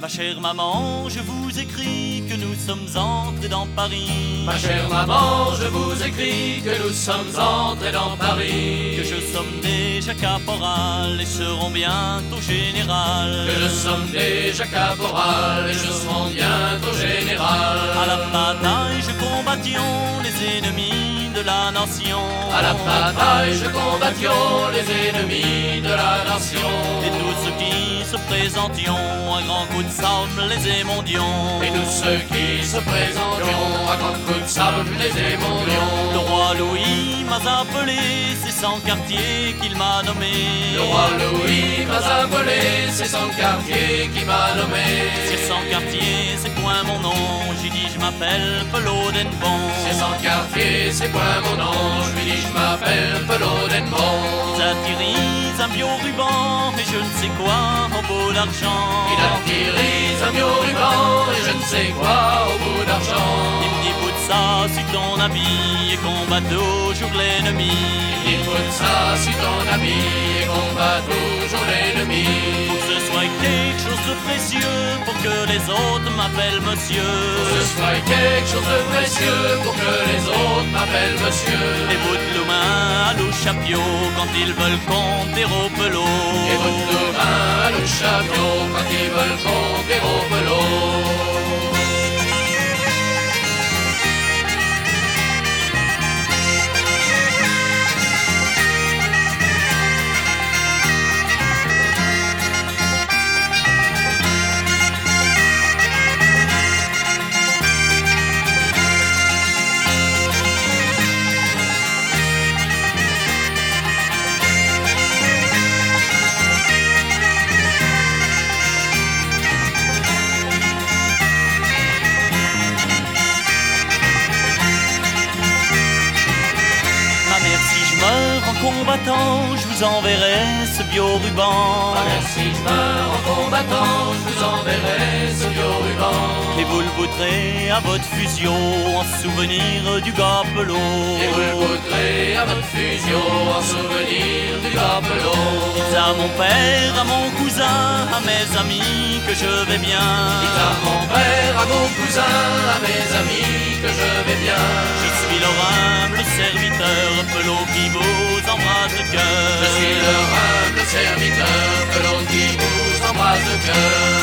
Ma chère maman, je vous écris que nous sommes entrés dans Paris. Ma chère maman, je vous écris que nous sommes entrés dans Paris. Que je sommes déjà caporal et serons bientôt général. Que je sommes déjà caporal et je serai bientôt général. À la bataille, je combattions les ennemis de la nation. À la bataille, je combattions les ennemis de la nation. Et tous ceux qui se présentions, un grand coup de sable les émondions. Et tous ceux qui se présentions, à grand coup de sable les émondions. Le roi Louis m'a appelé, c'est son quartier qu'il m'a nommé. Le roi Louis m'a appelé, c'est son quartier qui m'a nommé. C'est son quartier, c'est point mon nom, j'ai dit je m'appelle Pelot d'Enbon. C'est son quartier, c'est point mon nom, je lui dis je m'appelle Pelot d'Enbon. Ils attirisent un bio-ruban et je ne sais quoi au bout d'argent. Il attirise un bio-ruban et je ne sais quoi au bout d'argent. Il me dit bout de ça sur ton habit et combat toujours l'ennemi. Il faut de ça si ton ami et combat toujours l'ennemi. Faut que ce soit quelque chose de précieux pour que les autres m'appellent monsieur. Faut que ce soit quelque chose de précieux pour que les autres m'appellent monsieur. Les bouts de l'humain à l'ouchapio quand ils veulent compter au pelot. Et vous de l'humain à l'ouchapio quand ils veulent compter au pelot. Combattant, je vous enverrai ce bio-ruban. Si je meurs en combattant, je vous enverrai ce bio-ruban. Et vous le voudrez à votre fusion en souvenir du gars Pelot. Et vous le voudrez à votre fusion en souvenir du gars Pelot. Dites à mon père, à mon cousin, à mes amis que je vais bien. Dites à mon père, à mon cousin, à mes amis que je vais bien. Je suis leur humble serviteur, Pelot qui vous embrasse le cœur. Je suis leur humble serviteur, Pelot qui vous embrasse le cœur.